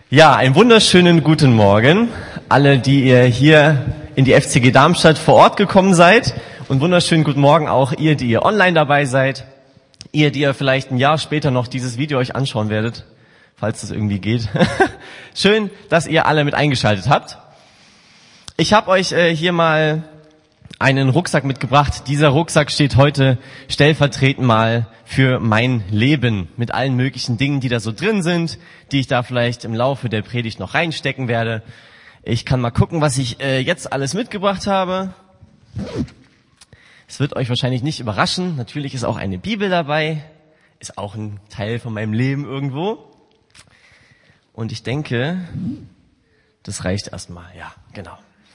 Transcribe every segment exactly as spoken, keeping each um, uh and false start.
Ja, einen wunderschönen guten Morgen, alle, die ihr hier in die F C G Darmstadt vor Ort gekommen seid, und wunderschönen guten Morgen auch ihr, die ihr online dabei seid, ihr, die ihr vielleicht ein Jahr später noch dieses Video euch anschauen werdet, falls das irgendwie geht. Schön, dass ihr alle mit eingeschaltet habt. Ich habe euch äh, hier mal einen Rucksack mitgebracht. Dieser Rucksack steht heute stellvertretend mal für mein Leben mit allen möglichen Dingen, die da so drin sind, die ich da vielleicht im Laufe der Predigt noch reinstecken werde. Ich kann mal gucken, was ich äh, jetzt alles mitgebracht habe. Es wird euch wahrscheinlich nicht überraschen. Natürlich ist auch eine Bibel dabei. Ist auch ein Teil von meinem Leben irgendwo. Und ich denke, das reicht erstmal. Ja, genau.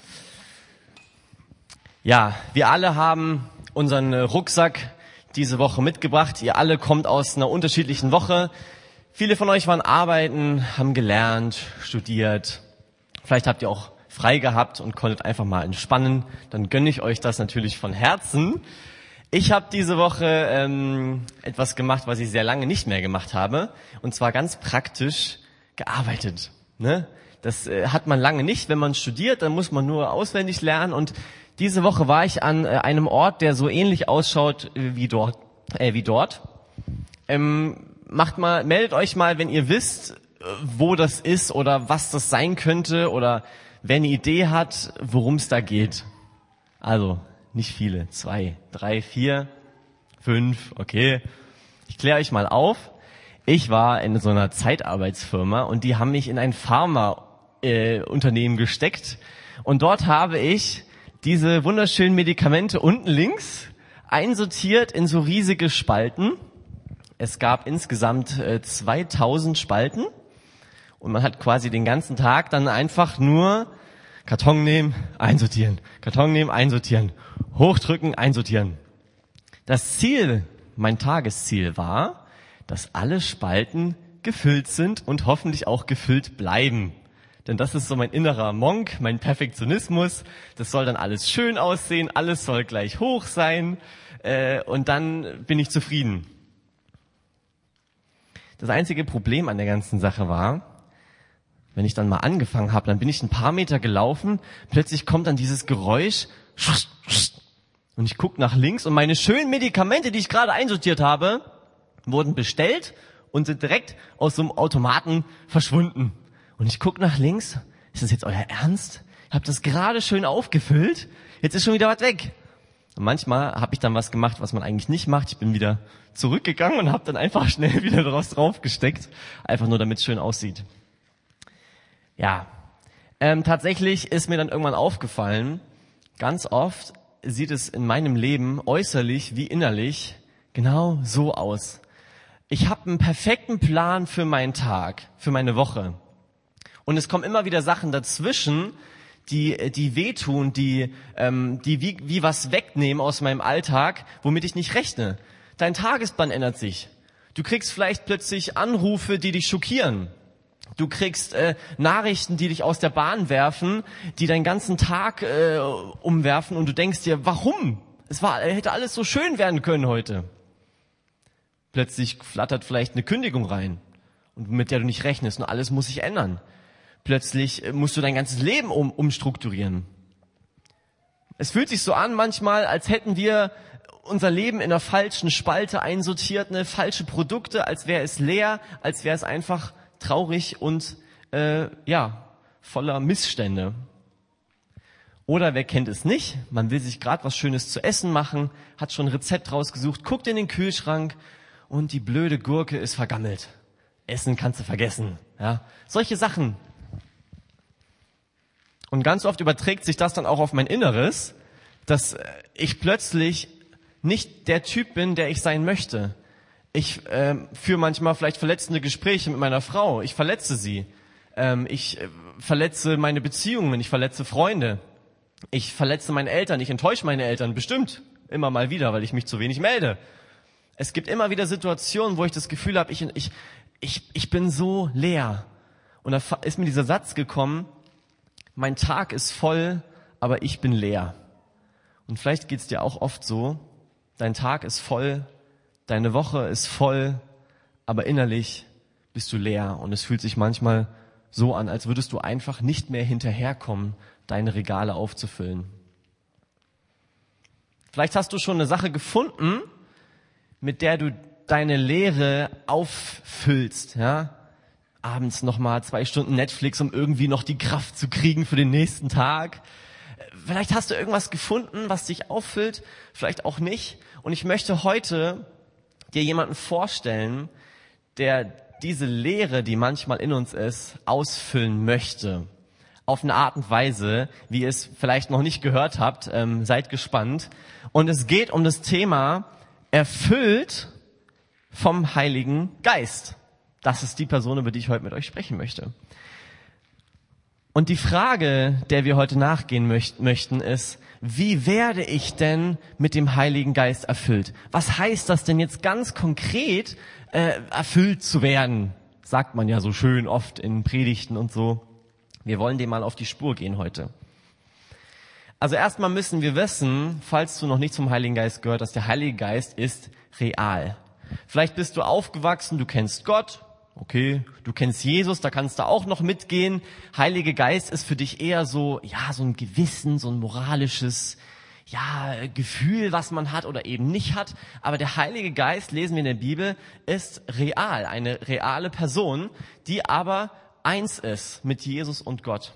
Ja, wir alle haben unseren Rucksack diese Woche mitgebracht. Ihr alle kommt aus einer unterschiedlichen Woche. Viele von euch waren arbeiten, haben gelernt, studiert. Vielleicht habt ihr auch frei gehabt und konntet einfach mal entspannen. Dann gönne ich euch das natürlich von Herzen. Ich habe diese Woche ähm, etwas gemacht, was ich sehr lange nicht mehr gemacht habe. Und zwar ganz praktisch gearbeitet. Ne? Das äh, hat man lange nicht. Wenn man studiert, dann muss man nur auswendig lernen. Und diese Woche war ich an äh, einem Ort, der so ähnlich ausschaut äh, wie dort. Äh, wie dort. Ähm, macht mal, meldet euch mal, wenn ihr wisst, äh, wo das ist oder was das sein könnte oder wer eine Idee hat, worum es da geht. Also nicht viele, zwei, drei, vier, fünf, okay. Ich kläre euch mal auf. Ich war in so einer Zeitarbeitsfirma und die haben mich in ein Pharmaunternehmen äh, gesteckt und dort habe ich diese wunderschönen Medikamente unten links einsortiert in so riesige Spalten. Es gab insgesamt äh, zweitausend Spalten und man hat quasi den ganzen Tag dann einfach nur Karton nehmen, einsortieren, Karton nehmen, einsortieren, hochdrücken, einsortieren. Das Ziel, mein Tagesziel war, dass alle Spalten gefüllt sind und hoffentlich auch gefüllt bleiben. Denn das ist so mein innerer Monk, mein Perfektionismus. Das soll dann alles schön aussehen, alles soll gleich hoch sein äh, und dann bin ich zufrieden. Das einzige Problem an der ganzen Sache war, wenn ich dann mal angefangen habe, dann bin ich ein paar Meter gelaufen, plötzlich kommt dann dieses Geräusch und ich gucke nach links und meine schönen Medikamente, die ich gerade einsortiert habe, wurden bestellt und sind direkt aus so einem Automaten verschwunden. Und ich gucke nach links, ist das jetzt euer Ernst? Ich habe das gerade schön aufgefüllt, jetzt ist schon wieder was weg. Und manchmal habe ich dann was gemacht, was man eigentlich nicht macht. Ich bin wieder zurückgegangen und habe dann einfach schnell wieder draus draufgesteckt, einfach nur damit es schön aussieht. Ja, ähm, tatsächlich ist mir dann irgendwann aufgefallen, ganz oft sieht es in meinem Leben äußerlich wie innerlich genau so aus. Ich habe einen perfekten Plan für meinen Tag, für meine Woche. Und es kommen immer wieder Sachen dazwischen, die die wehtun, die ähm, die wie, wie was wegnehmen aus meinem Alltag, womit ich nicht rechne. Dein Tagesplan ändert sich. Du kriegst vielleicht plötzlich Anrufe, die dich schockieren. Du kriegst äh, Nachrichten, die dich aus der Bahn werfen, die deinen ganzen Tag äh, umwerfen und du denkst dir, warum? Es war, hätte alles so schön werden können heute. Plötzlich flattert vielleicht eine Kündigung rein, und mit der du nicht rechnest und alles muss sich ändern. Plötzlich musst du dein ganzes Leben um, umstrukturieren. Es fühlt sich so an manchmal, als hätten wir unser Leben in einer falschen Spalte einsortiert, eine falsche Produkte, als wäre es leer, als wäre es einfach traurig und äh, ja voller Missstände. Oder wer kennt es nicht? Man will sich gerade was Schönes zu essen machen, hat schon ein Rezept rausgesucht, guckt in den Kühlschrank und die blöde Gurke ist vergammelt. Essen kannst du vergessen. Ja, solche Sachen. Und ganz oft überträgt sich das dann auch auf mein Inneres, dass ich plötzlich nicht der Typ bin, der ich sein möchte. Ich äh, führe manchmal vielleicht verletzende Gespräche mit meiner Frau. Ich verletze sie. Ähm, ich äh, verletze meine Beziehungen. Ich verletze Freunde. Ich verletze meine Eltern. Ich enttäusche meine Eltern bestimmt immer mal wieder, weil ich mich zu wenig melde. Es gibt immer wieder Situationen, wo ich das Gefühl habe, ich, ich, ich, ich bin so leer. Und da ist mir dieser Satz gekommen, mein Tag ist voll, aber ich bin leer. Und vielleicht geht's dir auch oft so, dein Tag ist voll, deine Woche ist voll, aber innerlich bist du leer und es fühlt sich manchmal so an, als würdest du einfach nicht mehr hinterherkommen, deine Regale aufzufüllen. Vielleicht hast du schon eine Sache gefunden, mit der du deine Leere auffüllst, ja? Abends nochmal zwei Stunden Netflix, um irgendwie noch die Kraft zu kriegen für den nächsten Tag. Vielleicht hast du irgendwas gefunden, was dich auffüllt, vielleicht auch nicht. Und ich möchte heute dir jemanden vorstellen, der diese Leere, die manchmal in uns ist, ausfüllen möchte. Auf eine Art und Weise, wie ihr es vielleicht noch nicht gehört habt. Ähm, seid gespannt. Und es geht um das Thema erfüllt vom Heiligen Geist. Das ist die Person, über die ich heute mit euch sprechen möchte. Und die Frage, der wir heute nachgehen möcht- möchten, ist, wie werde ich denn mit dem Heiligen Geist erfüllt? Was heißt das denn jetzt ganz konkret, äh, erfüllt zu werden? Sagt man ja so schön oft in Predigten und so. Wir wollen dem mal auf die Spur gehen heute. Also erstmal müssen wir wissen, falls du noch nicht zum Heiligen Geist gehört hast, der Heilige Geist ist real. Vielleicht bist du aufgewachsen, du kennst Gott. Okay, du kennst Jesus, da kannst du auch noch mitgehen. Heiliger Geist ist für dich eher so, ja, so ein Gewissen, so ein moralisches, ja, Gefühl, was man hat oder eben nicht hat. Aber der Heilige Geist, lesen wir in der Bibel, ist real, eine reale Person, die aber eins ist mit Jesus und Gott.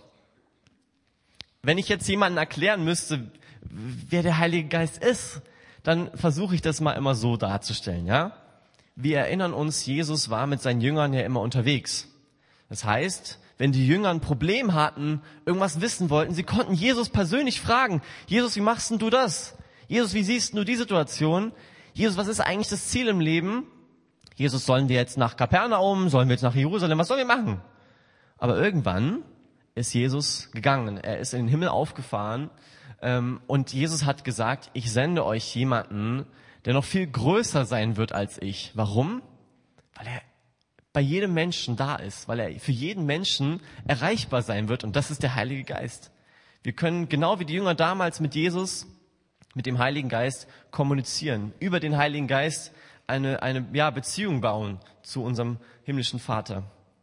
Wenn ich jetzt jemandem erklären müsste, wer der Heilige Geist ist, dann versuche ich das mal immer so darzustellen, ja? Wir erinnern uns, Jesus war mit seinen Jüngern ja immer unterwegs. Das heißt, wenn die Jünger ein Problem hatten, irgendwas wissen wollten, sie konnten Jesus persönlich fragen. Jesus, wie machst denn du das? Jesus, wie siehst du die Situation? Jesus, was ist eigentlich das Ziel im Leben? Jesus, sollen wir jetzt nach Kapernaum? Sollen wir jetzt nach Jerusalem? Was sollen wir machen? Aber irgendwann ist Jesus gegangen. Er ist in den Himmel aufgefahren. Und Jesus hat gesagt, ich sende euch jemanden, der noch viel größer sein wird als ich. Warum? Weil er bei jedem Menschen da ist, weil er für jeden Menschen erreichbar sein wird, und das ist der Heilige Geist. Wir können genau wie die Jünger damals mit Jesus, mit dem Heiligen Geist kommunizieren, über den Heiligen Geist eine, eine ja, Beziehung bauen zu unserem himmlischen Vater.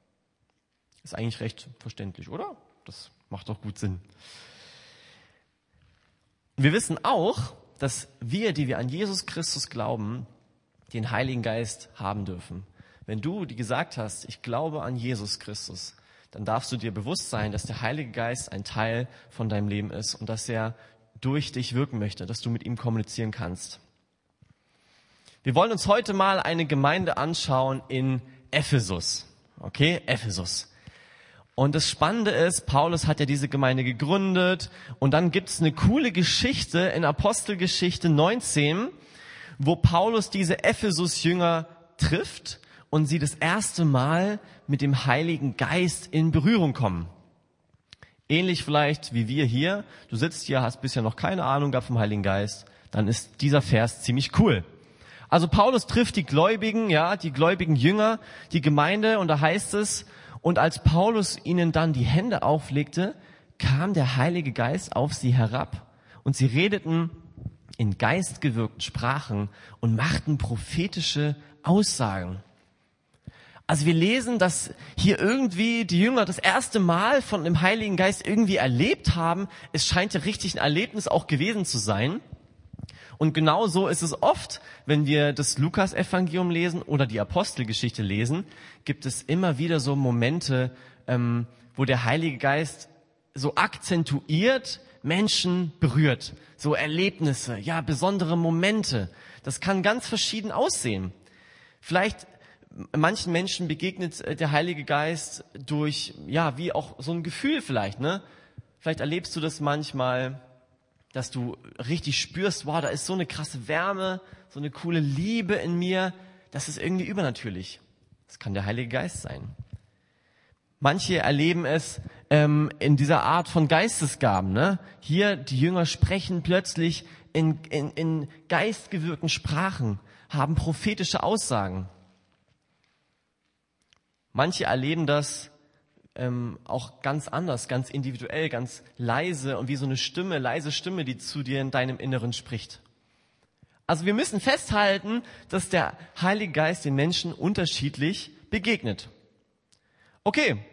Ist eigentlich recht verständlich, oder? Das macht doch gut Sinn. Wir wissen auch, dass wir, die wir an Jesus Christus glauben, den Heiligen Geist haben dürfen. Wenn du die gesagt hast, ich glaube an Jesus Christus, dann darfst du dir bewusst sein, dass der Heilige Geist ein Teil von deinem Leben ist und dass er durch dich wirken möchte, dass du mit ihm kommunizieren kannst. Wir wollen uns heute mal eine Gemeinde anschauen in Ephesus. Okay, Ephesus. Und das Spannende ist, Paulus hat ja diese Gemeinde gegründet und dann gibt's eine coole Geschichte in Apostelgeschichte neunzehn, wo Paulus diese Ephesus-Jünger trifft und sie das erste Mal mit dem Heiligen Geist in Berührung kommen. Ähnlich vielleicht wie wir hier. Du sitzt hier, hast bisher noch keine Ahnung gehabt vom Heiligen Geist, dann ist dieser Vers ziemlich cool. Also Paulus trifft die Gläubigen, ja, die gläubigen Jünger, die Gemeinde, und da heißt es, und als Paulus ihnen dann die Hände auflegte, kam der Heilige Geist auf sie herab und sie redeten in geistgewirkten Sprachen und machten prophetische Aussagen. Also wir lesen, dass hier irgendwie die Jünger das erste Mal von dem Heiligen Geist irgendwie erlebt haben. Es scheint ja richtig ein Erlebnis auch gewesen zu sein. Und genau so ist es oft, wenn wir das Lukas-Evangelium lesen oder die Apostelgeschichte lesen, gibt es immer wieder so Momente, ähm, wo der Heilige Geist so akzentuiert Menschen berührt. So Erlebnisse, ja, besondere Momente. Das kann ganz verschieden aussehen. Vielleicht manchen Menschen begegnet der Heilige Geist durch, ja, wie auch so ein Gefühl vielleicht, ne? Vielleicht erlebst du das manchmal, dass du richtig spürst, wow, da ist so eine krasse Wärme, so eine coole Liebe in mir. Das ist irgendwie übernatürlich. Das kann der Heilige Geist sein. Manche erleben es ähm, in dieser Art von Geistesgaben. Ne? Hier, die Jünger sprechen plötzlich in, in, in geistgewirkten Sprachen, haben prophetische Aussagen. Manche erleben das ähm, auch ganz anders, ganz individuell, ganz leise und wie so eine Stimme, leise Stimme, die zu dir in deinem Inneren spricht. Also wir müssen festhalten, dass der Heilige Geist den Menschen unterschiedlich begegnet. Okay,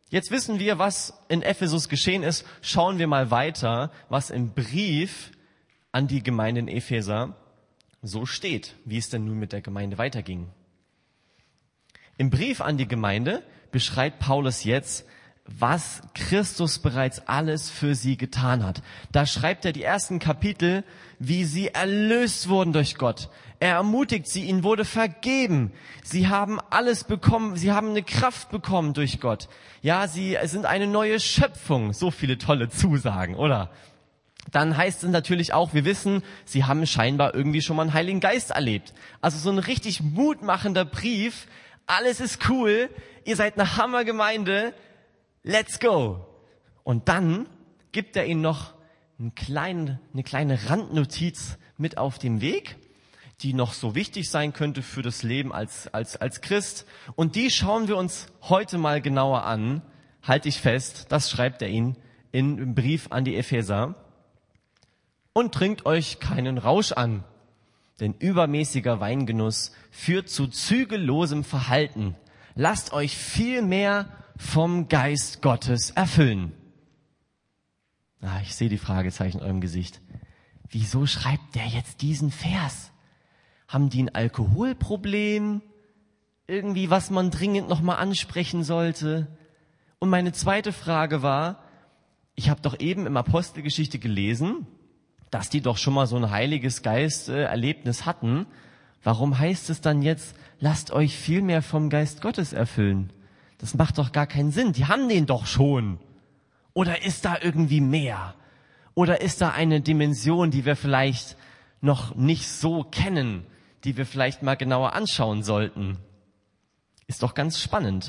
Jetzt wissen wir, was in Ephesus geschehen ist. Schauen wir mal weiter, was im Brief an die Gemeinde in Epheser so steht, wie es denn nun mit der Gemeinde weiterging. Im Brief an die Gemeinde beschreibt Paulus jetzt, was Christus bereits alles für sie getan hat. Da schreibt er die ersten Kapitel, wie sie erlöst wurden durch Gott. Er ermutigt sie, ihnen wurde vergeben. Sie haben alles bekommen, sie haben eine Kraft bekommen durch Gott. Ja, sie sind eine neue Schöpfung. So viele tolle Zusagen, oder? Dann heißt es natürlich auch, wir wissen, sie haben scheinbar irgendwie schon mal einen Heiligen Geist erlebt. Also so ein richtig mutmachender Brief. Alles ist cool, ihr seid eine Hammergemeinde. Let's go! Und dann gibt er ihnen noch einen kleinen, eine kleine Randnotiz mit auf dem Weg, die noch so wichtig sein könnte für das Leben als, als, als Christ. Und die schauen wir uns heute mal genauer an. Halt dich fest, das schreibt er ihnen in, im Brief an die Epheser. Und trinkt euch keinen Rausch an, denn übermäßiger Weingenuss führt zu zügellosem Verhalten. Lasst euch vielmehr vom Geist Gottes erfüllen. Ah, ich sehe die Fragezeichen in eurem Gesicht. Wieso schreibt der jetzt diesen Vers? Haben die ein Alkoholproblem? Irgendwie, was man dringend nochmal ansprechen sollte? Und meine zweite Frage war, ich habe doch eben im Apostelgeschichte gelesen, dass die doch schon mal so ein heiliges Geist-Erlebnis hatten. Warum heißt es dann jetzt, lasst euch vielmehr vom Geist Gottes erfüllen? Das macht doch gar keinen Sinn. Die haben den doch schon. Oder ist da irgendwie mehr? Oder ist da eine Dimension, die wir vielleicht noch nicht so kennen, die wir vielleicht mal genauer anschauen sollten? Ist doch ganz spannend.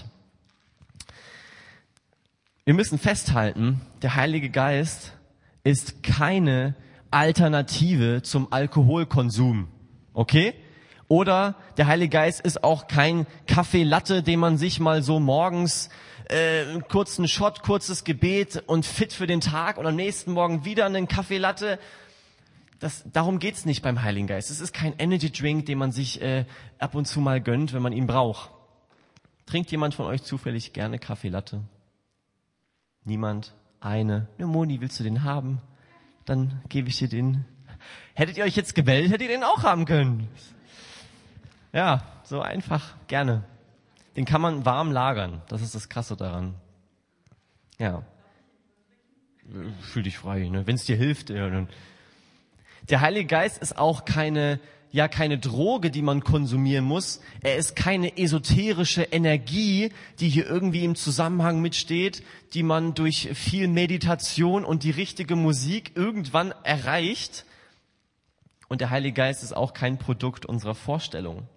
Wir müssen festhalten, der Heilige Geist ist keine Alternative zum Alkoholkonsum. Okay? Oder der Heilige Geist ist auch kein Kaffee Latte, den man sich mal so morgens äh, einen kurzen Shot, kurzes Gebet und fit für den Tag und am nächsten Morgen wieder einen Kaffee Latte. Das, darum geht's nicht beim Heiligen Geist. Es ist kein Energy Drink, den man sich äh, ab und zu mal gönnt, wenn man ihn braucht. Trinkt jemand von euch zufällig gerne Kaffee Latte? Niemand? Eine? Ne, Moni, willst du den haben? Dann gebe ich dir den. Hättet ihr euch jetzt gewählt, hättet ihr den auch haben können. Ja, so einfach, gerne. Den kann man warm lagern. Das ist das Krasse daran. Ja. Fühl dich frei, ne? Wenn es dir hilft. Ja, dann. Der Heilige Geist ist auch keine, ja, keine Droge, die man konsumieren muss. Er ist keine esoterische Energie, die hier irgendwie im Zusammenhang mitsteht, die man durch viel Meditation und die richtige Musik irgendwann erreicht. Und der Heilige Geist ist auch kein Produkt unserer Vorstellung.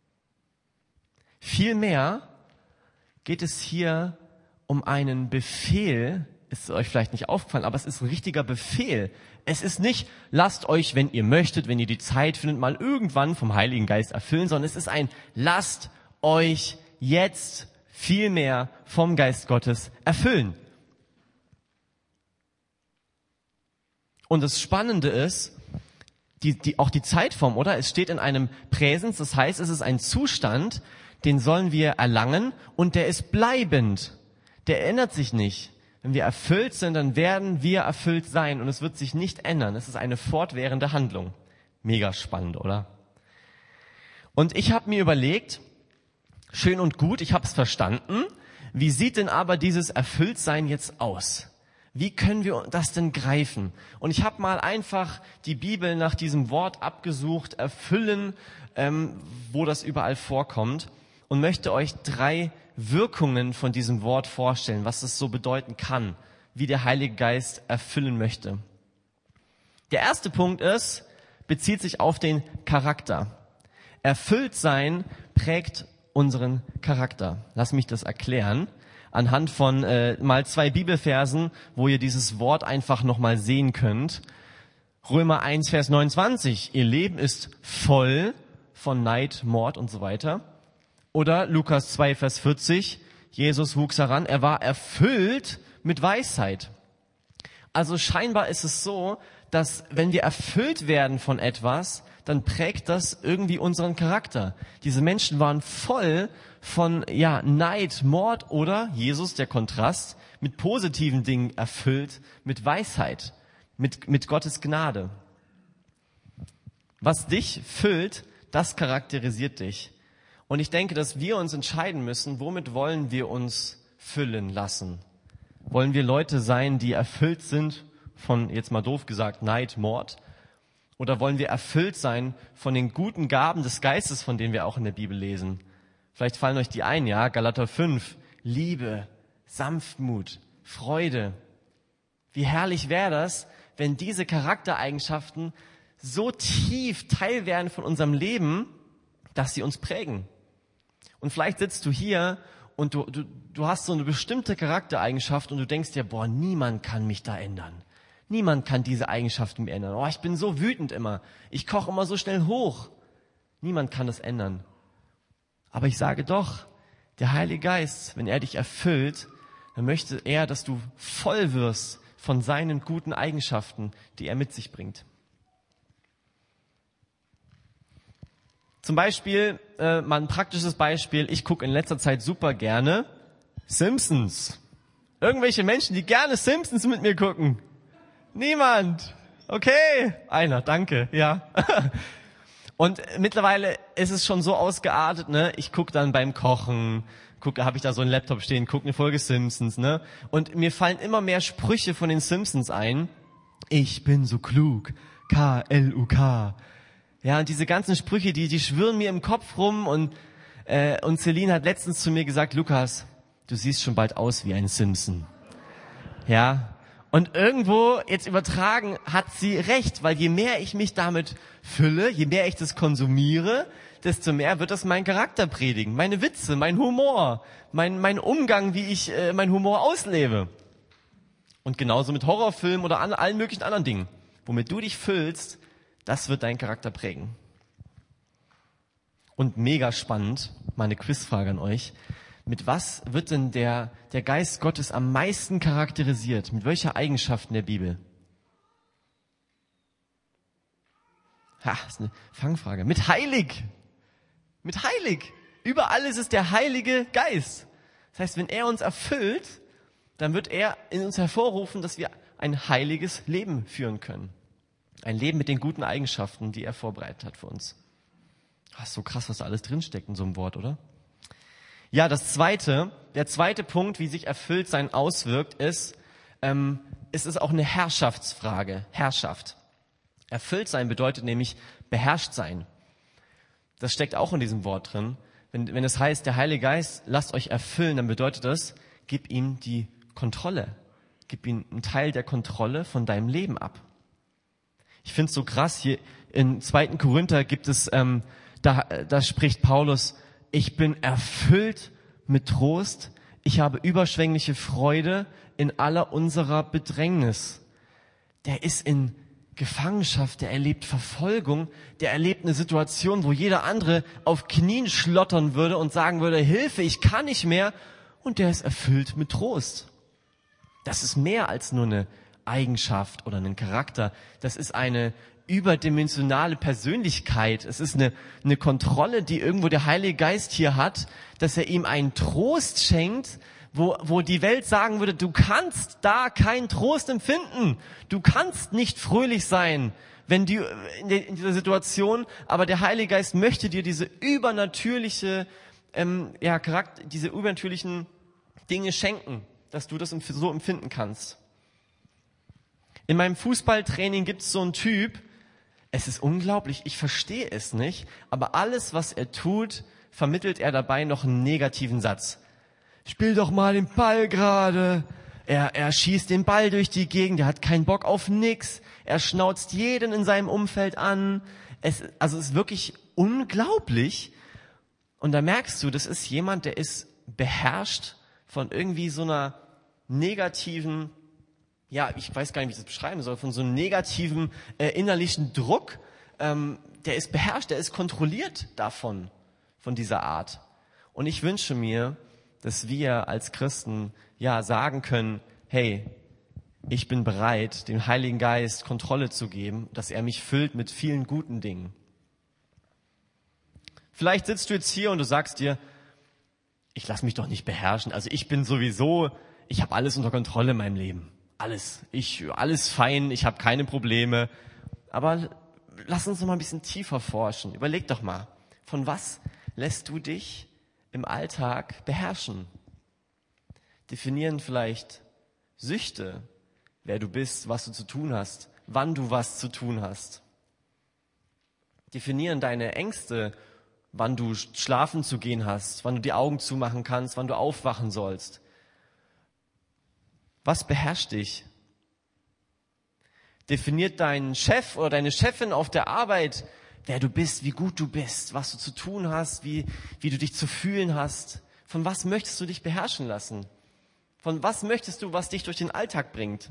Vielmehr geht es hier um einen Befehl, ist euch vielleicht nicht aufgefallen, aber es ist ein richtiger Befehl. Es ist nicht, lasst euch, wenn ihr möchtet, wenn ihr die Zeit findet, mal irgendwann vom Heiligen Geist erfüllen, sondern es ist ein, lasst euch jetzt vielmehr vom Geist Gottes erfüllen. Und das Spannende ist, die, die, auch die Zeitform, oder? Es steht in einem Präsens, das heißt, es ist ein Zustand, den sollen wir erlangen und der ist bleibend. Der ändert sich nicht. Wenn wir erfüllt sind, dann werden wir erfüllt sein und es wird sich nicht ändern. Es ist eine fortwährende Handlung. Mega spannend, oder? Und ich habe mir überlegt, schön und gut, ich habe es verstanden. Wie sieht denn aber dieses Erfülltsein jetzt aus? Wie können wir das denn greifen? Und ich habe mal einfach die Bibel nach diesem Wort abgesucht, erfüllen, ähm, wo das überall vorkommt und möchte euch drei Wirkungen von diesem Wort vorstellen, was es so bedeuten kann, wie der Heilige Geist erfüllen möchte. Der erste Punkt ist, bezieht sich auf den Charakter. Erfülltsein prägt unseren Charakter. Lass mich das erklären. Anhand von äh, mal zwei Bibelversen, wo ihr dieses Wort einfach nochmal sehen könnt. Römer eins, Vers neunundzwanzig. Ihr Leben ist voll von Neid, Mord und so weiter. Oder Lukas zwei, Vers vierzig. Jesus wuchs heran. Er war erfüllt mit Weisheit. Also scheinbar ist es so, dass wenn wir erfüllt werden von etwas, dann prägt das irgendwie unseren Charakter. Diese Menschen waren voll von ja Neid, Mord oder, Jesus, der Kontrast, mit positiven Dingen erfüllt, mit Weisheit, mit, mit Gottes Gnade. Was dich füllt, das charakterisiert dich. Und ich denke, dass wir uns entscheiden müssen, womit wollen wir uns füllen lassen? Wollen wir Leute sein, die erfüllt sind von, jetzt mal doof gesagt, Neid, Mord? Oder wollen wir erfüllt sein von den guten Gaben des Geistes, von denen wir auch in der Bibel lesen? Vielleicht fallen euch die ein, ja? Galater fünf, Liebe, Sanftmut, Freude. Wie herrlich wäre das, wenn diese Charaktereigenschaften so tief Teil werden von unserem Leben, dass sie uns prägen. Und vielleicht sitzt du hier und du, du, du hast so eine bestimmte Charaktereigenschaft und du denkst dir, boah, niemand kann mich da ändern. Niemand kann diese Eigenschaften mehr ändern. Oh, ich bin so wütend immer. Ich koche immer so schnell hoch. Niemand kann das ändern. Aber ich sage doch, der Heilige Geist, wenn er dich erfüllt, dann möchte er, dass du voll wirst von seinen guten Eigenschaften, die er mit sich bringt. Zum Beispiel, äh, mal ein praktisches Beispiel, ich gucke in letzter Zeit super gerne Simpsons. Irgendwelche Menschen, die gerne Simpsons mit mir gucken. Niemand. Okay. Einer, danke, ja. Und mittlerweile ist es schon so ausgeartet, ne? Ich gucke dann beim Kochen, gucke, habe ich da so einen Laptop stehen, gucke eine Folge Simpsons, ne? Und mir fallen immer mehr Sprüche von den Simpsons ein. Ich bin so klug. K L U K. Ja, und diese ganzen Sprüche, die, die schwirren mir im Kopf rum und, äh, und Celine hat letztens zu mir gesagt, Lukas, du siehst schon bald aus wie ein Simpson. Ja, und irgendwo, jetzt übertragen, hat sie recht, weil je mehr ich mich damit fülle, je mehr ich das konsumiere, desto mehr wird das mein Charakter predigen, meine Witze, mein Humor, mein, mein Umgang, wie ich äh, mein Humor auslebe. Und genauso mit Horrorfilmen oder an, allen möglichen anderen Dingen. Womit du dich füllst, das wird deinen Charakter prägen. Und mega spannend, mal eine Quizfrage an euch. Mit was wird denn der, der Geist Gottes am meisten charakterisiert? Mit welcher Eigenschaft in der Bibel? Ha, das ist eine Fangfrage. Mit heilig. Mit heilig. Überall ist es der Heilige Geist. Das heißt, wenn er uns erfüllt, dann wird er in uns hervorrufen, dass wir ein heiliges Leben führen können. Ein Leben mit den guten Eigenschaften, die er vorbereitet hat für uns. Das ist so krass, was da alles drinsteckt in so einem Wort, oder? Ja, das zweite, der zweite Punkt, wie sich Erfülltsein auswirkt, ist, ähm, es ist auch eine Herrschaftsfrage. Herrschaft. Erfülltsein bedeutet nämlich beherrscht sein. Das steckt auch in diesem Wort drin. Wenn, wenn es heißt, der Heilige Geist, lasst euch erfüllen, dann bedeutet das, gib ihm die Kontrolle. Gib ihm einen Teil der Kontrolle von deinem Leben ab. Ich finde es so krass, hier in zweiten Korinther gibt es, ähm, da, da spricht Paulus, ich bin erfüllt mit Trost, ich habe überschwängliche Freude in aller unserer Bedrängnis. Der ist in Gefangenschaft, der erlebt Verfolgung, der erlebt eine Situation, wo jeder andere auf Knien schlottern würde und sagen würde, Hilfe, ich kann nicht mehr. Und der ist erfüllt mit Trost. Das ist mehr als nur eine Eigenschaft oder einen Charakter. Das ist eine überdimensionale Persönlichkeit. Es ist eine, eine Kontrolle, die irgendwo der Heilige Geist hier hat, dass er ihm einen Trost schenkt, wo, wo die Welt sagen würde, du kannst da keinen Trost empfinden. Du kannst nicht fröhlich sein, wenn du in, de, in dieser Situation, aber der Heilige Geist möchte dir diese übernatürliche, ähm, ja, Charakter, diese übernatürlichen Dinge schenken, dass du das so empfinden kannst. In meinem Fußballtraining gibt es so einen Typ, es ist unglaublich, ich verstehe es nicht, aber alles, was er tut, vermittelt er dabei noch einen negativen Satz. Spiel doch mal den Ball gerade. Er, er schießt den Ball durch die Gegend, er hat keinen Bock auf nix. Er schnauzt jeden in seinem Umfeld an. Es, also es ist wirklich unglaublich. Und da merkst du, das ist jemand, der ist beherrscht von irgendwie so einer negativen, ja, ich weiß gar nicht, wie ich das beschreiben soll, von so einem negativen äh, innerlichen Druck. Ähm, der ist beherrscht, der ist kontrolliert davon, von dieser Art. Und ich wünsche mir, dass wir als Christen ja sagen können, hey, ich bin bereit, dem Heiligen Geist Kontrolle zu geben, dass er mich füllt mit vielen guten Dingen. Vielleicht sitzt du jetzt hier und du sagst dir, ich lasse mich doch nicht beherrschen. Also ich bin sowieso, ich habe alles unter Kontrolle in meinem Leben. Alles. Ich, alles fein, ich habe keine Probleme. Aber lass uns noch mal ein bisschen tiefer forschen. Überleg doch mal, von was lässt du dich im Alltag beherrschen? Definieren vielleicht Süchte, wer du bist, was du zu tun hast, wann du was zu tun hast. Definieren deine Ängste, wann du schlafen zu gehen hast, wann du die Augen zumachen kannst, wann du aufwachen sollst. Was beherrscht dich? Definiert dein Chef oder deine Chefin auf der Arbeit, wer du bist, wie gut du bist, was du zu tun hast, wie, wie du dich zu fühlen hast. Von was möchtest du dich beherrschen lassen? Von was möchtest du, was dich durch den Alltag bringt?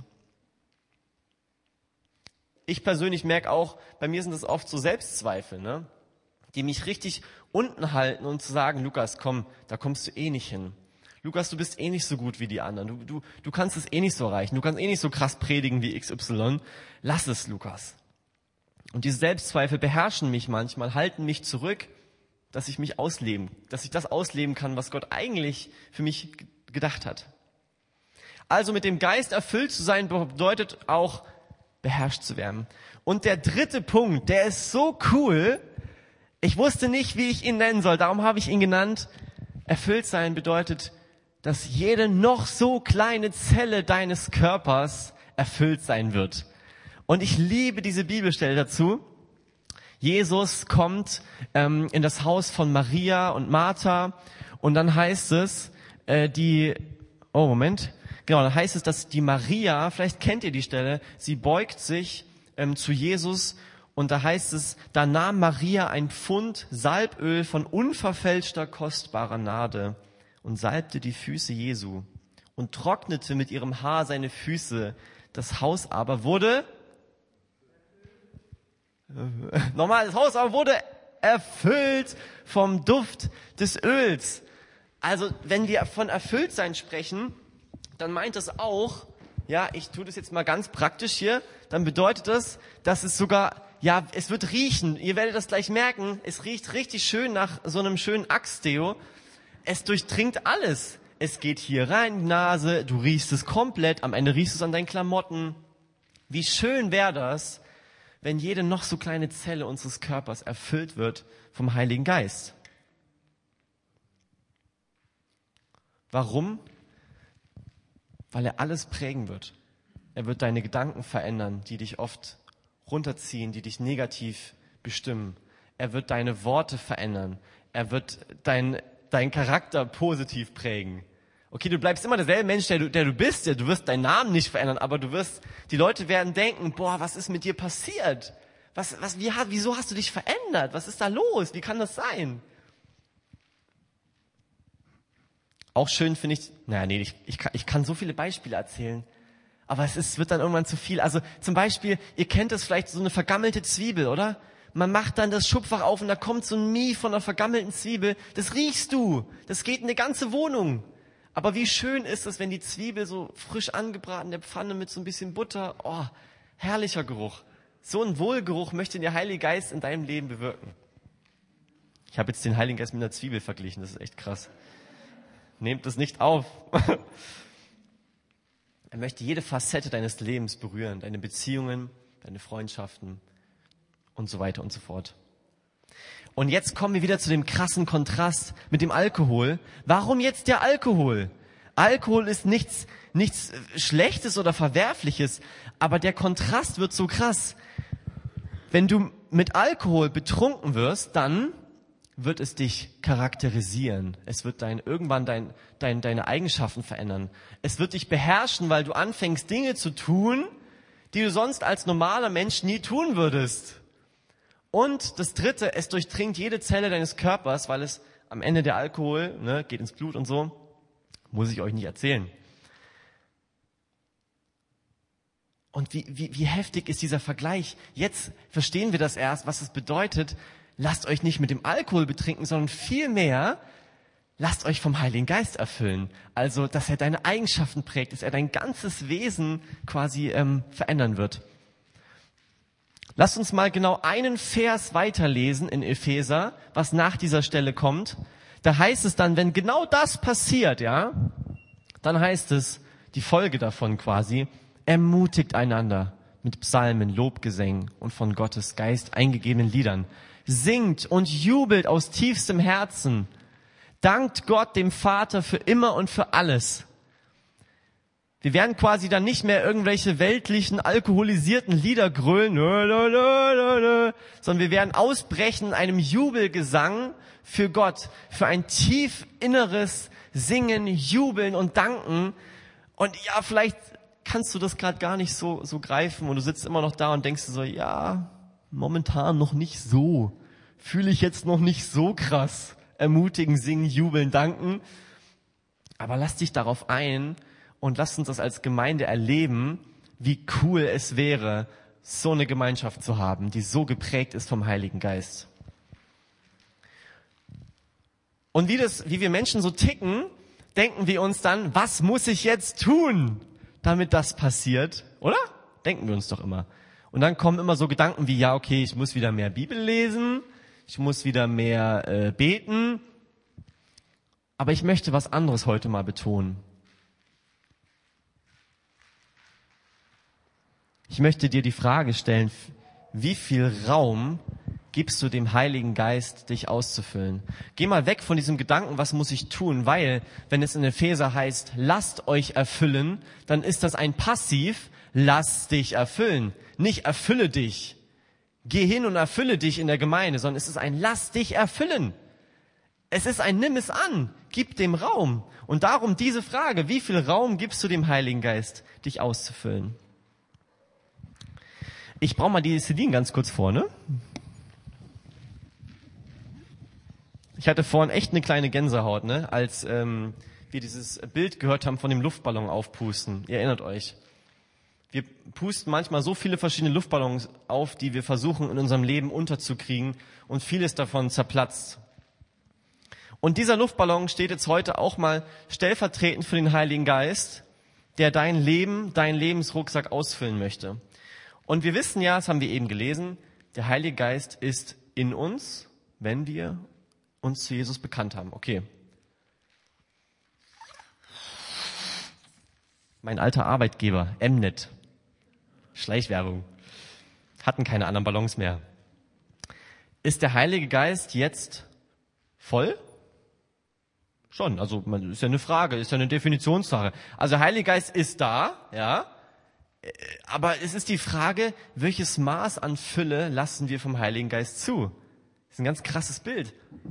Ich persönlich merke auch, bei mir sind das oft so Selbstzweifel, ne? Die mich richtig unten halten und zu sagen, Lukas, komm, da kommst du eh nicht hin. Lukas, du bist eh nicht so gut wie die anderen. Du, du, du kannst es eh nicht so erreichen. Du kannst eh nicht so krass predigen wie X Y. Lass es, Lukas. Und diese Selbstzweifel beherrschen mich manchmal, halten mich zurück, dass ich mich ausleben, dass ich das ausleben kann, was Gott eigentlich für mich gedacht hat. Also mit dem Geist erfüllt zu sein, bedeutet auch, beherrscht zu werden. Und der dritte Punkt, der ist so cool. Ich wusste nicht, wie ich ihn nennen soll. Darum habe ich ihn genannt. Erfüllt sein bedeutet, dass jede noch so kleine Zelle deines Körpers erfüllt sein wird. Und ich liebe diese Bibelstelle dazu. Jesus kommt ähm, in das Haus von Maria und Martha und dann heißt es, äh, die, oh Moment, genau, dann heißt es, dass die Maria, vielleicht kennt ihr die Stelle, sie beugt sich ähm, zu Jesus und da heißt es, da nahm Maria ein Pfund Salböl von unverfälschter, kostbarer Nade und salbte die Füße Jesu und trocknete mit ihrem Haar seine Füße. Das Haus aber wurde, äh, nochmal, das Haus aber wurde erfüllt vom Duft des Öls. Also, wenn wir von Erfülltsein sprechen, dann meint das auch, ja, ich tue das jetzt mal ganz praktisch hier, dann bedeutet das, dass es sogar, ja, es wird riechen. Ihr werdet das gleich merken, es riecht richtig schön nach so einem schönen Axe-Deo. Es durchdringt alles. Es geht hier rein in die Nase, du riechst es komplett, am Ende riechst du es an deinen Klamotten. Wie schön wäre das, wenn jede noch so kleine Zelle unseres Körpers erfüllt wird vom Heiligen Geist. Warum? Weil er alles prägen wird. Er wird deine Gedanken verändern, die dich oft runterziehen, die dich negativ bestimmen. Er wird deine Worte verändern. Er wird dein, dein Charakter positiv prägen. Okay, du bleibst immer derselbe Mensch, der du, der du bist. Ja, du wirst deinen Namen nicht verändern, aber du wirst, die Leute werden denken, boah, was ist mit dir passiert? Was, was, wie, wieso hast du dich verändert? Was ist da los? Wie kann das sein? Auch schön finde ich, naja, nee, ich, ich, kann, ich kann so viele Beispiele erzählen, aber es ist, wird dann irgendwann zu viel. Also zum Beispiel, ihr kennt es vielleicht, so eine vergammelte Zwiebel, oder? Man macht dann das Schubfach auf und da kommt so ein Mie von einer vergammelten Zwiebel. Das riechst du, das geht in eine ganze Wohnung. Aber wie schön ist es, wenn die Zwiebel so frisch angebraten in der Pfanne mit so ein bisschen Butter, oh, herrlicher Geruch. So ein Wohlgeruch möchte der Heilige Geist in deinem Leben bewirken. Ich habe jetzt den Heiligen Geist mit einer Zwiebel verglichen, das ist echt krass. Nehmt es nicht auf. Er möchte jede Facette deines Lebens berühren, deine Beziehungen, deine Freundschaften und so weiter und so fort. Und jetzt kommen wir wieder zu dem krassen Kontrast mit dem Alkohol. Warum jetzt der Alkohol? Alkohol ist nichts, nichts Schlechtes oder Verwerfliches, aber der Kontrast wird so krass. Wenn du mit Alkohol betrunken wirst, dann wird es dich charakterisieren. Es wird dein, irgendwann dein, dein, deine Eigenschaften verändern. Es wird dich beherrschen, weil du anfängst, Dinge zu tun, die du sonst als normaler Mensch nie tun würdest. Und das Dritte, es durchdringt jede Zelle deines Körpers, weil es am Ende der Alkohol, ne, geht ins Blut und so, muss ich euch nicht erzählen. Und wie, wie, wie heftig ist dieser Vergleich? Jetzt verstehen wir das erst, was es bedeutet. Lasst euch nicht mit dem Alkohol betrinken, sondern vielmehr lasst euch vom Heiligen Geist erfüllen. Also, dass er deine Eigenschaften prägt, dass er dein ganzes Wesen quasi ähm, verändern wird. Lasst uns mal genau einen Vers weiterlesen in Epheser, was nach dieser Stelle kommt. Da heißt es dann, wenn genau das passiert, ja, dann heißt es, die Folge davon quasi, ermutigt einander mit Psalmen, Lobgesängen und von Gottes Geist eingegebenen Liedern. Singt und jubelt aus tiefstem Herzen. Dankt Gott, dem Vater, für immer und für alles. Wir werden quasi dann nicht mehr irgendwelche weltlichen, alkoholisierten Lieder grölen, nö, nö, nö, nö, sondern wir werden ausbrechen in einem Jubelgesang für Gott, für ein tief inneres Singen, Jubeln und Danken. Und ja, vielleicht kannst du das gerade gar nicht so so greifen und du sitzt immer noch da und denkst dir so, ja, momentan noch nicht so. Fühle ich jetzt noch nicht so krass. Ermutigen, singen, jubeln, danken. Aber lass dich darauf ein und lass uns das als Gemeinde erleben, wie cool es wäre, so eine Gemeinschaft zu haben, die so geprägt ist vom Heiligen Geist. Und wie das, wie wir Menschen so ticken, denken wir uns dann, was muss ich jetzt tun, damit das passiert? Oder? Denken wir uns doch immer. Und dann kommen immer so Gedanken wie, ja, okay, ich muss wieder mehr Bibel lesen, ich muss wieder mehr äh, beten. Aber ich möchte was anderes heute mal betonen. Ich möchte dir die Frage stellen, wie viel Raum gibst du dem Heiligen Geist, dich auszufüllen? Geh mal weg von diesem Gedanken, was muss ich tun? Weil, wenn es in Epheser heißt, lasst euch erfüllen, dann ist das ein Passiv, lass dich erfüllen. Nicht erfülle dich. Geh hin und erfülle dich in der Gemeinde, sondern es ist ein lass dich erfüllen. Es ist ein nimm es an, gib dem Raum. Und darum diese Frage, wie viel Raum gibst du dem Heiligen Geist, dich auszufüllen? Ich brauche mal die Celine ganz kurz vorne. Ich hatte vorhin echt eine kleine Gänsehaut, ne, als ähm, wir dieses Bild gehört haben von dem Luftballon aufpusten. Ihr erinnert euch. Wir pusten manchmal so viele verschiedene Luftballons auf, die wir versuchen in unserem Leben unterzukriegen und vieles davon zerplatzt. Und dieser Luftballon steht jetzt heute auch mal stellvertretend für den Heiligen Geist, der dein Leben, deinen Lebensrucksack ausfüllen möchte. Und wir wissen ja, das haben wir eben gelesen, der Heilige Geist ist in uns, wenn wir uns zu Jesus bekannt haben. Okay. Mein alter Arbeitgeber, Mnet, Schleichwerbung, hatten keine anderen Ballons mehr. Ist der Heilige Geist jetzt voll? Schon, also man, ist ja eine Frage, ist ja eine Definitionssache. Also der Heilige Geist ist da, ja, aber es ist die Frage, welches Maß an Fülle lassen wir vom Heiligen Geist zu? Das ist ein ganz krasses Bild.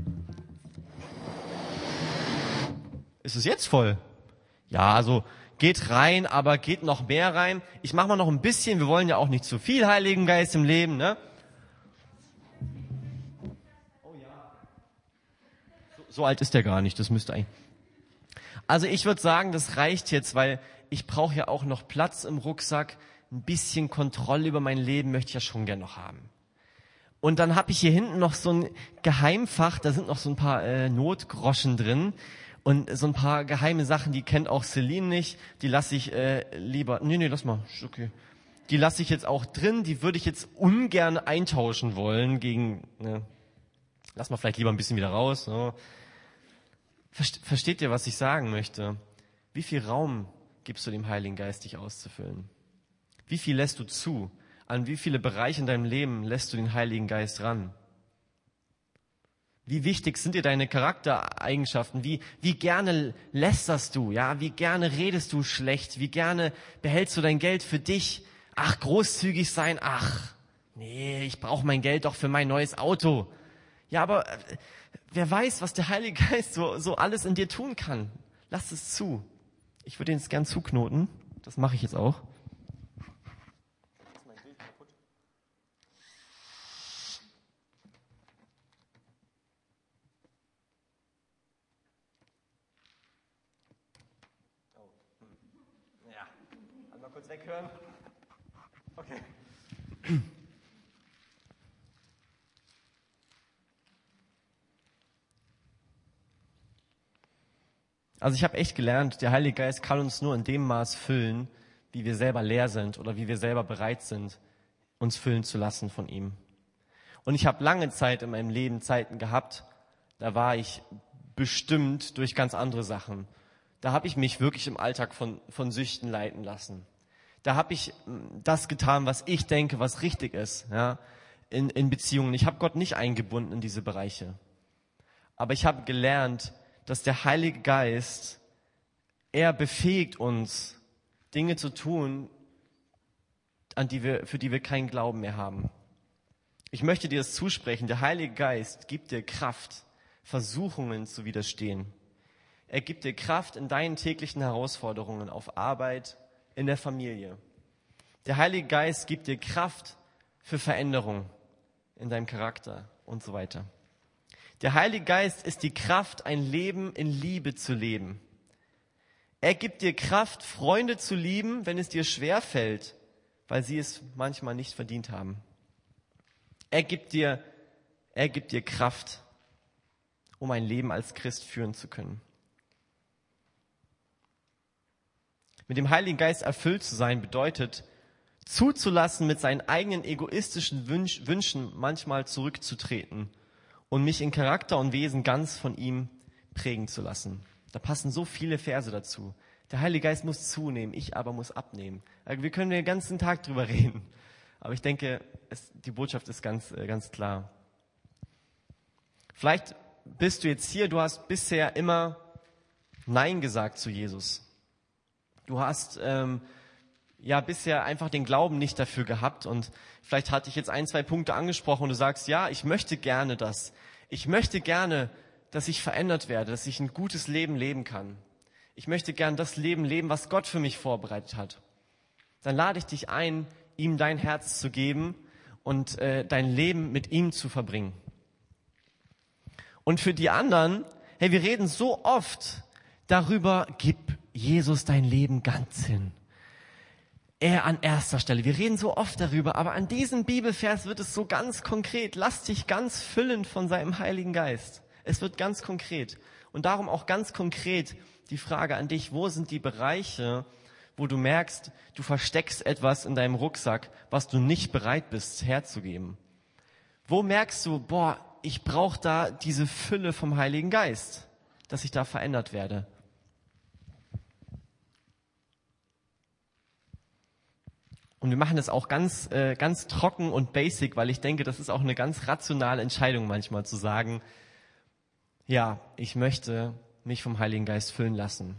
Ist es jetzt voll? Ja, also geht rein, aber geht noch mehr rein. Ich mache mal noch ein bisschen, wir wollen ja auch nicht zu viel Heiligen Geist im Leben, ne? Oh ja. So, so alt ist der gar nicht, das müsste eigentlich... Also ich würde sagen, das reicht jetzt, weil ich brauche ja auch noch Platz im Rucksack. Ein bisschen Kontrolle über mein Leben möchte ich ja schon gern noch haben. Und dann habe ich hier hinten noch so ein Geheimfach, da sind noch so ein paar äh, Notgroschen drin und so ein paar geheime Sachen, die kennt auch Celine nicht. Die lasse ich äh, lieber, nee, nee, lass mal, okay. Die lasse ich jetzt auch drin, die würde ich jetzt ungern eintauschen wollen gegen, ne, lass mal vielleicht lieber ein bisschen wieder raus. Ne. Versteht ihr, was ich sagen möchte? Wie viel Raum gibst du dem Heiligen Geist, dich auszufüllen? Wie viel lässt du zu? An wie viele Bereiche in deinem Leben lässt du den Heiligen Geist ran? Wie wichtig sind dir deine Charaktereigenschaften? Wie, wie gerne lästerst du? Ja, wie gerne redest du schlecht? Wie gerne behältst du dein Geld für dich? Ach, großzügig sein? Ach, nee, ich brauche mein Geld doch für mein neues Auto. Ja, aber äh, wer weiß, was der Heilige Geist so, so alles in dir tun kann? Lass es zu. Ich würde ihn jetzt gern zuknoten. Das mache ich jetzt auch. Ist mein Bild kaputt? Oh. Hm. Ja. Also mal kurz weghören. Okay. Also ich habe echt gelernt, der Heilige Geist kann uns nur in dem Maß füllen, wie wir selber leer sind oder wie wir selber bereit sind, uns füllen zu lassen von ihm. Und ich habe lange Zeit in meinem Leben Zeiten gehabt, da war ich bestimmt durch ganz andere Sachen. Da habe ich mich wirklich im Alltag von, von Süchten leiten lassen. Da habe ich das getan, was ich denke, was richtig ist, ja, in, in Beziehungen. Ich habe Gott nicht eingebunden in diese Bereiche. Aber ich habe gelernt, dass der Heilige Geist, er befähigt uns, Dinge zu tun, an die wir, für die wir keinen Glauben mehr haben. Ich möchte dir das zusprechen. Der Heilige Geist gibt dir Kraft, Versuchungen zu widerstehen. Er gibt dir Kraft in deinen täglichen Herausforderungen auf Arbeit, in der Familie. Der Heilige Geist gibt dir Kraft für Veränderung in deinem Charakter und so weiter. Der Heilige Geist ist die Kraft, ein Leben in Liebe zu leben. Er gibt dir Kraft, Freunde zu lieben, wenn es dir schwerfällt, weil sie es manchmal nicht verdient haben. Er gibt dir, er gibt dir Kraft, um ein Leben als Christ führen zu können. Mit dem Heiligen Geist erfüllt zu sein bedeutet, zuzulassen, mit seinen eigenen egoistischen Wünsch, Wünschen manchmal zurückzutreten und mich in Charakter und Wesen ganz von ihm prägen zu lassen. Da passen so viele Verse dazu. Der Heilige Geist muss zunehmen, ich aber muss abnehmen. Wir können den ganzen Tag drüber reden. Aber ich denke, es, die Botschaft ist ganz, ganz klar. Vielleicht bist du jetzt hier, du hast bisher immer Nein gesagt zu Jesus. Du hast ähm, ja bisher einfach den Glauben nicht dafür gehabt und vielleicht hatte ich jetzt ein, zwei Punkte angesprochen und du sagst, ja, ich möchte gerne das. Ich möchte gerne, dass ich verändert werde, dass ich ein gutes Leben leben kann. Ich möchte gerne das Leben leben, was Gott für mich vorbereitet hat. Dann lade ich dich ein, ihm dein Herz zu geben und äh, dein Leben mit ihm zu verbringen. Und für die anderen, hey, wir reden so oft darüber, gib Jesus dein Leben ganz hin. Er an erster Stelle. Wir reden so oft darüber, aber an diesem Bibelvers wird es so ganz konkret. Lass dich ganz füllen von seinem Heiligen Geist. Es wird ganz konkret. Und darum auch ganz konkret die Frage an dich, wo sind die Bereiche, wo du merkst, du versteckst etwas in deinem Rucksack, was du nicht bereit bist herzugeben? Wo merkst du, boah, ich brauche da diese Fülle vom Heiligen Geist, dass ich da verändert werde? Und wir machen das auch ganz, äh, ganz trocken und basic, weil ich denke, das ist auch eine ganz rationale Entscheidung manchmal zu sagen, ja, ich möchte mich vom Heiligen Geist füllen lassen.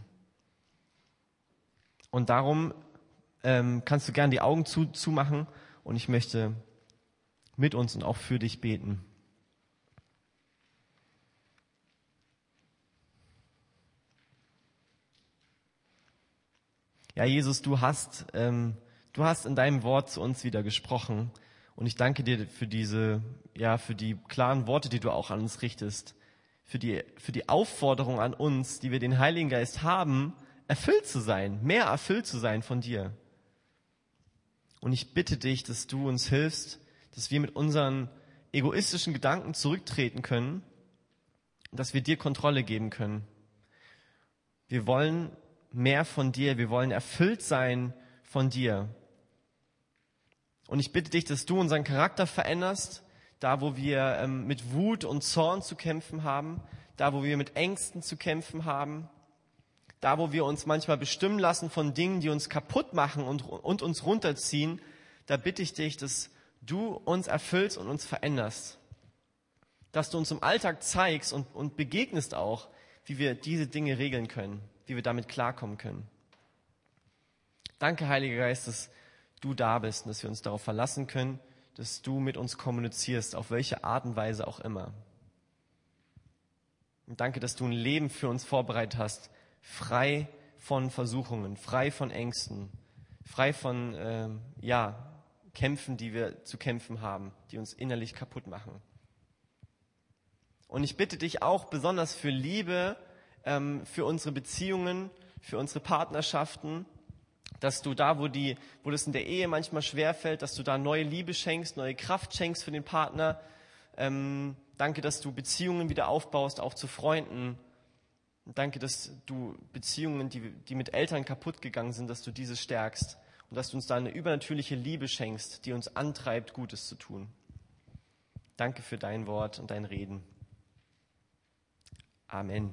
Und darum ähm, kannst du gern die Augen zu, zumachen und ich möchte mit uns und auch für dich beten. Ja, Jesus, du hast, ähm, du hast in deinem Wort zu uns wieder gesprochen und ich danke dir für diese, ja, für die klaren Worte, die du auch an uns richtest, für die, für die Aufforderung an uns, die wir den Heiligen Geist haben, erfüllt zu sein, mehr erfüllt zu sein von dir. Und ich bitte dich, dass du uns hilfst, dass wir mit unseren egoistischen Gedanken zurücktreten können, dass wir dir Kontrolle geben können. Wir wollen mehr von dir, wir wollen erfüllt sein von dir. Und ich bitte dich, dass du unseren Charakter veränderst, da wo wir ähm, mit Wut und Zorn zu kämpfen haben, da wo wir mit Ängsten zu kämpfen haben, da wo wir uns manchmal bestimmen lassen von Dingen, die uns kaputt machen und, und uns runterziehen, da bitte ich dich, dass du uns erfüllst und uns veränderst. Dass du uns im Alltag zeigst und, und begegnest auch, wie wir diese Dinge regeln können, wie wir damit klarkommen können. Danke, Heiliger Geist, dass du da bist und dass wir uns darauf verlassen können, dass du mit uns kommunizierst, auf welche Art und Weise auch immer. Und danke, dass du ein Leben für uns vorbereitet hast, frei von Versuchungen, frei von Ängsten, frei von äh, ja, Kämpfen, die wir zu kämpfen haben, die uns innerlich kaputt machen. Und ich bitte dich auch besonders für Liebe, ähm, für unsere Beziehungen, für unsere Partnerschaften, dass du da, wo die, wo das in der Ehe manchmal schwerfällt, dass du da neue Liebe schenkst, neue Kraft schenkst für den Partner. Ähm, danke, dass du Beziehungen wieder aufbaust, auch zu Freunden. Danke, dass du Beziehungen, die, die mit Eltern kaputt gegangen sind, dass du diese stärkst und dass du uns da eine übernatürliche Liebe schenkst, die uns antreibt, Gutes zu tun. Danke für dein Wort und dein Reden. Amen.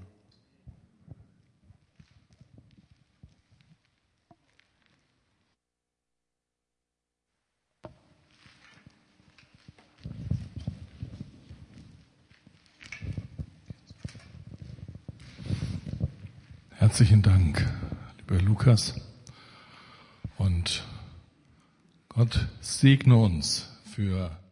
Herzlichen Dank, lieber Lukas. Und Gott segne uns für